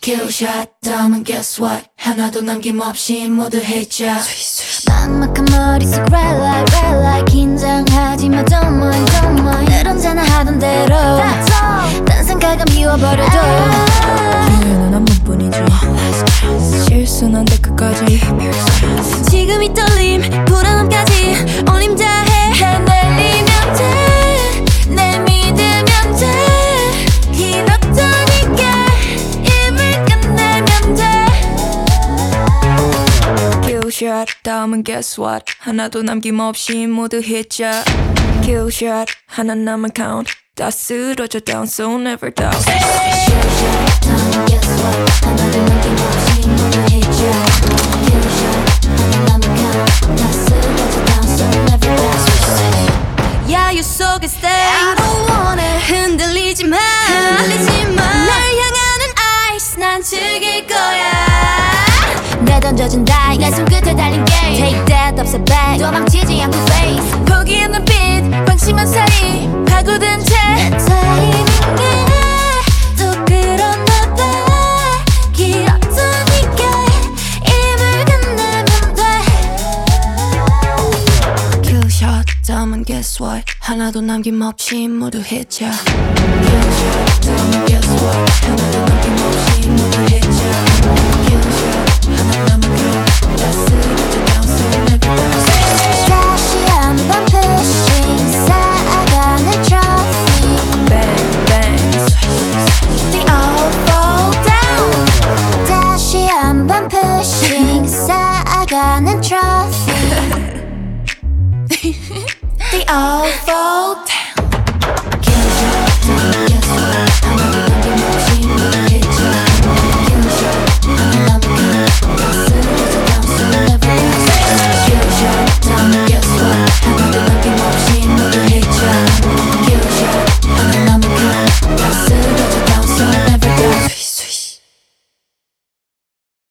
Killshot 다음은 guess what 하나도 남김없이 모두 해줘 막막한 머릿속 red light 긴장하지 마 don't mind 늘 언제나 하던 대로 딴 생각은 미워버려도 기회는 한 번뿐이지 실수는 안 돼 끝까지 지금 이 떨림 불안함까지 올림 다해 해내리면 돼날 믿으면 돼 이렇다니까 입을 끝내면 돼 Killshot 다음은 guess what 하나도 남김없이 모두 해줘 Killshot 하나 남은 count 다 쓰러져 down so never doubt Killshot 다음은 guess what 하나도 남김없이 모두 해줘 Killshot 하나 남은 count 다 쓰러져 down so never doubt 야유 속에 stay I don't want it 흔들리지 마 날 향하는 ice 난 즐길 거야 내 던져준 die 내 손끝에 달린 game Take that up so back 도망치지 않고 face 포기한 눈빛 방심한 사이 파고든 채 내 타이밍에 또 그렇나 봐 길었으니까 입을 끝내면 돼 Killshot 다음은 guess what 하나도 남김없이 모두 해줘 Killshot 다음은 guess what 하나도 남김없이